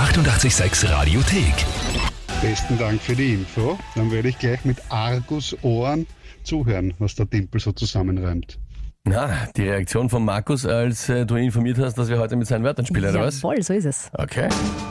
886 Radiothek. Besten Dank für die Info. Dann werde ich gleich mit Argusohren zuhören, was der Timpel so zusammenreimt. Na, die Reaktion von Markus, als du ihn informiert hast, dass wir heute mit seinen Wörtern spielen, oder was? Jawohl, so ist es. Okay.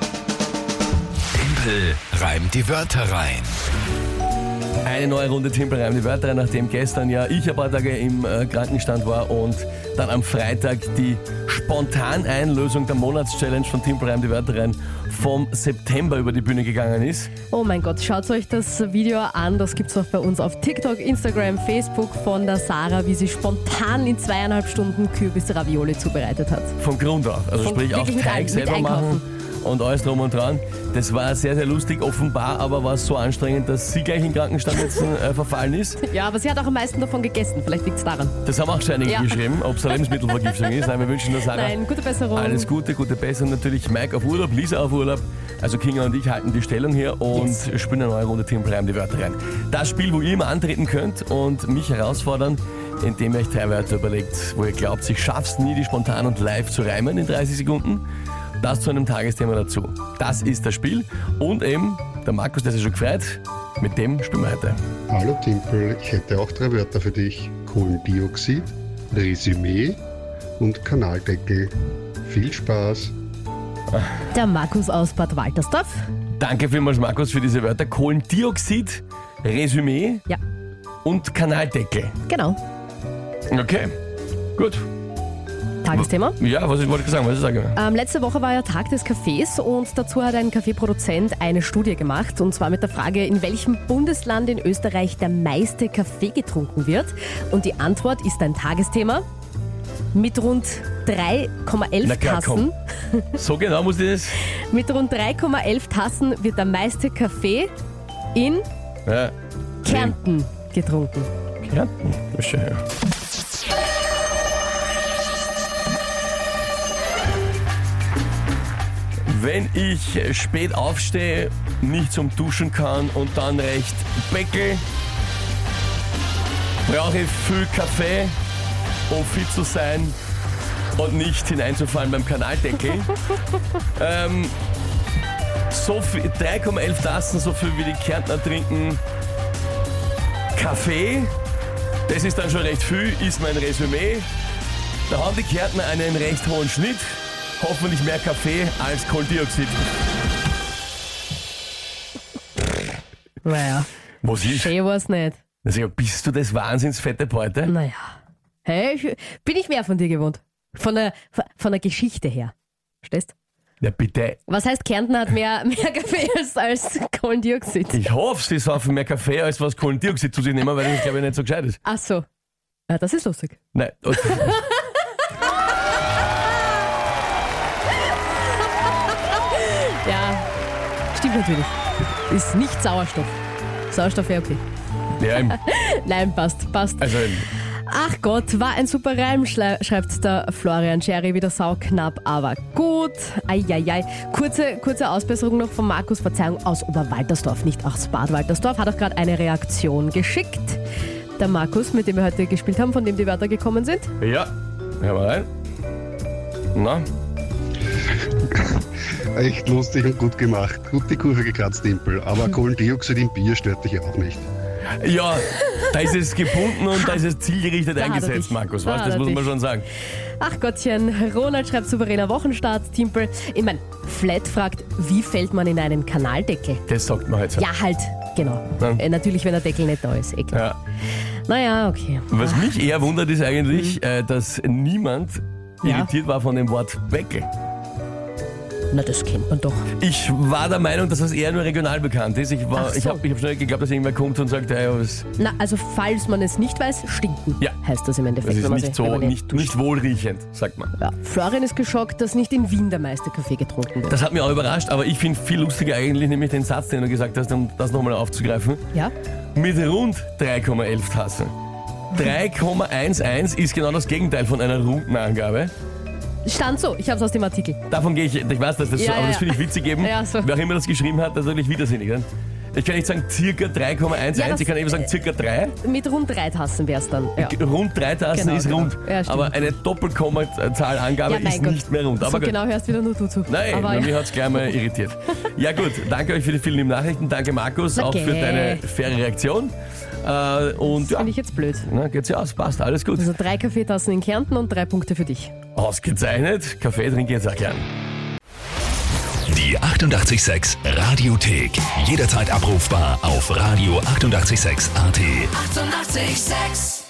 Timpel reimt die Wörter rein. Eine neue Runde Timpel reimt die Wörter rein, nachdem gestern ja ich ein paar Tage im Krankenstand war und dann am Freitag die Spontaneinlösung der Monatschallenge von Timpel reimt die Wörter rein vom September über die Bühne gegangen ist. Oh mein Gott, schaut euch das Video an. Das gibt's auch bei uns auf TikTok, Instagram, Facebook von der Sarah, wie sie spontan in 2,5 Stunden Kürbis-Ravioli zubereitet hat. Von Grund auf. Also sprich auch Teig selber machen und alles drum und dran. Das war sehr, sehr lustig. Offenbar aber war es so anstrengend, dass sie gleich in den Krankenstand jetzt verfallen ist. Ja, aber sie hat auch am meisten davon gegessen. Vielleicht liegt's daran. Das haben auch schon einige geschrieben, ob es eine Lebensmittelvergiftung ist. Nein, wir wünschen der Sarah Gute Besserung. alles Gute, gute Besserung. Natürlich Mike auf Urlaub, Lisa auf Urlaub. Also Kinga und ich halten die Stellung hier und spielen eine neue Runde Timpel reimt die Wörter rein. Das Spiel, wo ihr immer antreten könnt und mich herausfordern, indem ihr euch 3 Wörter überlegt, wo ihr glaubt, ich schaff's nie, die spontan und live zu reimen in 30 Sekunden. Das zu einem Tagesthema dazu. Das ist das Spiel. Und eben, der Markus, der ist ja schon gefreut, mit dem spielen wir heute. Hallo Timpel, ich hätte auch 3 Wörter für dich. Kohlendioxid, Resümee und Kanaldeckel. Viel Spaß. Der Markus aus Bad Waltersdorf. Danke vielmals, Markus, für diese Wörter. Kohlendioxid, Resümee Ja, und Kanaldeckel. genau. Okay, gut. Tagesthema. Ja, was wollte ich sagen? Was ich sagen? Letzte Woche war ja Tag des Kaffees und dazu hat ein Kaffeeproduzent eine Studie gemacht und zwar mit der Frage, in welchem Bundesland in Österreich der meiste Kaffee getrunken wird. Und die Antwort ist ein Tagesthema mit rund 3,11 Tassen. So genau muss ich das? Mit rund 3,11 Tassen wird der meiste Kaffee in Kärnten getrunken. Kärnten? Schön. Wenn ich spät aufstehe, nicht zum Duschen kann und dann recht beckel, brauche ich viel Kaffee, um fit zu sein und nicht hineinzufallen beim Kanaldeckel. So viel, 3,11 Tassen, so viel wie die Kärntner trinken Kaffee. Das ist dann schon recht viel, ist mein Resümee. Da haben die Kärntner einen recht hohen Schnitt. Hoffentlich mehr Kaffee als Kohlendioxid. Naja, Was ist? schön war's nicht. Also, bist du das wahnsinnsfette Beute? Naja. Hey, bin ich mehr von dir gewohnt. Von der Geschichte her. Verstehst? Ja, bitte. Was heißt, Kärnten hat mehr Kaffee als Kohlendioxid? Ich hoffe, sie saufen mehr Kaffee, als was Kohlendioxid zu sich nehmen, weil das, glaube ich, nicht so gescheit ist. Ach so. Ja, das ist lustig. Nein. Okay. Ja, stimmt natürlich. Ist nicht Sauerstoff. Sauerstoff wäre okay. Ja, Nein, passt. also, Ach Gott, war ein super Reim, schreibt der Florian Sherry, wieder sauknapp, aber gut. Eieiei. Kurze Ausbesserung noch von Markus, Verzeihung, aus Oberwaltersdorf, nicht aus Bad Waltersdorf, hat auch gerade eine Reaktion geschickt. Der Markus, mit dem wir heute gespielt haben, von dem die Wörter gekommen sind. ja. Hör mal rein. Na? Echt lustig und gut gemacht. Gut die Kurve gekratzt, Timpel. Aber Kohlendioxid im Bier stört dich auch nicht. Ja, da ist es gebunden und da ist es zielgerichtet Da hat er eingesetzt, dich. Markus. Da Was? hat Das er muss man dich. schon sagen. Ach Gottchen, Ronald schreibt souveräner Wochenstart, Timpel. Ich mein, Flat fragt, wie fällt man in einen Kanaldeckel? Das sagt man halt so. Ja, halt, genau. Ja. Natürlich, wenn der Deckel nicht da ist, eh klar. Ja. Naja, okay. Was mich eher wundert, ist eigentlich, dass niemand Ja. irritiert war von dem Wort Beckel. Na, das kennt man doch. Ich war der Meinung, dass das eher nur regional bekannt ist. Ich Ach so. hab schnell geglaubt, dass irgendwer kommt und sagt, ja, was, Na, also falls man es nicht weiß, stinken, Ja. heißt das im Endeffekt. das ist wenn man nicht sich- so, wenn man nicht wohlriechend, sagt man. Ja. Florian ist geschockt, dass nicht in Wien der meiste Kaffee getrunken wird. Das hat mich auch überrascht, aber ich finde viel lustiger eigentlich nämlich den Satz, den du gesagt hast, um das nochmal aufzugreifen. Ja? Mit rund 3,11 Tassen. 3,11 ist genau das Gegenteil von einer runden Angabe. Stand so, ich habe es aus dem Artikel. Davon gehe ich weiß, dass das Ja, so, aber ja, das ja. finde ich witzig eben. Ja, so. Wer auch immer das geschrieben hat, das ist wirklich widersinnig. Ne? Ich kann nicht sagen circa 3,11, Ja, ich kann eben sagen circa 3. Mit rund 3 Tassen wäre es dann. Ja. Rund 3 Tassen Genau, ist genau. rund. Ja, stimmt. Aber eine Doppelkommazahlangabe Ja, mein ist Gott. nicht mehr rund. So Aber gut. genau hörst wieder nur du zu. Nein, aber bei mir hat es gleich mal irritiert. Ja gut, danke euch für die vielen lieben Nachrichten. Danke Markus, auch für deine faire Reaktion. Und ja, Finde ich jetzt blöd. na, geht's ja aus, passt, alles gut. Also 3 Kaffeetassen in Kärnten und 3 Punkte für dich. Ausgezeichnet, Kaffee trinke ich jetzt auch gern. Die 88,6 Radiothek. Jederzeit abrufbar auf radio886.at. 88,6. Eighty-eight, sex.